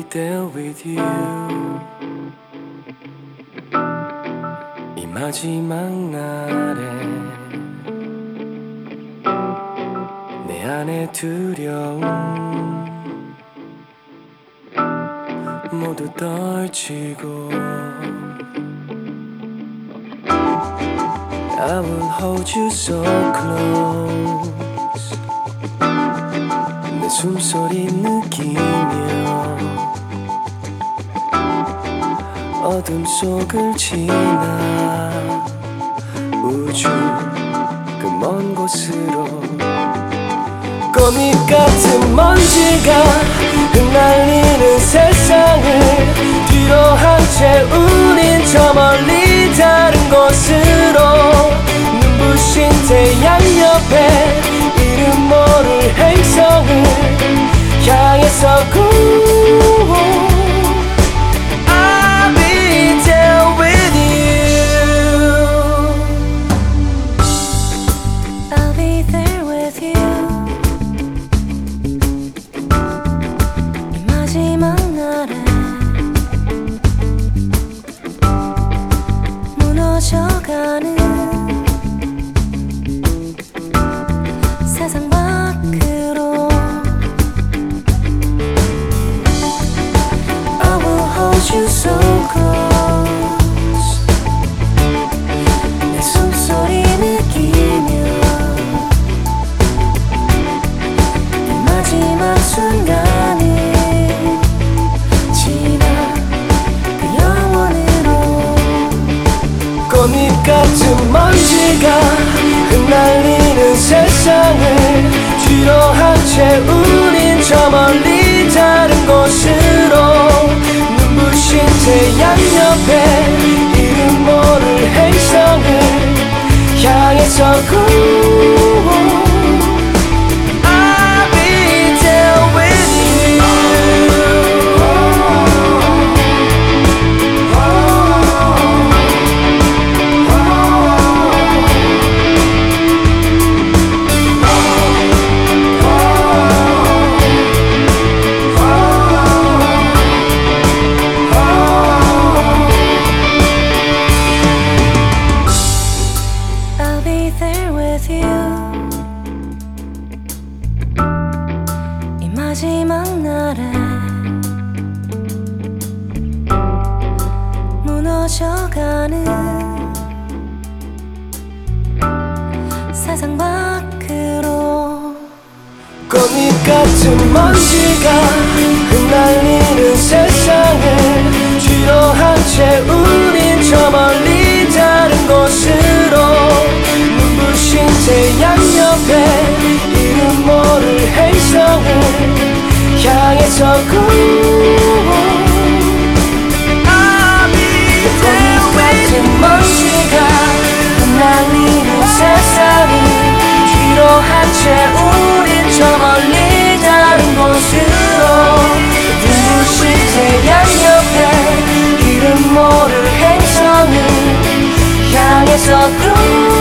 there with you. 이 마지막 날에 내 안에 두려움 모두 떨치고 I will hold you so close 내 숨소리 느끼며 어둠 속을 지나 우주 그 먼 곳으로 꽃잎 같은 먼지가 흩날리는 세상을 뒤로 한 채 우린 저 멀리 다른 곳으로 눈부신 태양 옆에 이름 모를 행성을 향해서 I'll be there with you. I'll be there with you. 이 마지막 날에 무너져가는 세상 밖으로 I will hold you so close 내 숨소리 느끼며 내 마지막 순간을 지나 그 영원으로 꽃잎 같은 먼지가 흩날리는 세상을 뒤로 한 채 우린 저 멀리 다른 곳으로 눈부신 태양 옆에 이름 모를 행성을 향해서 I'll be there with you. I'll be there with you. 이 마지막 날에 무너져가는 세상 밖으로 꽃잎 같은 먼지가 흩날리는 세상을 뒤로 한 채 우린 저 멀리 다른 곳으로 눈부신 태양 옆에 이름 모를 행성을 향해서 I'll be there with you. 먼지가 흩날리는 세상을 뒤로 한 채 우린 저 멀리 다른 곳으로 눈부신 태양 옆에 이름 모를 행성을 향해서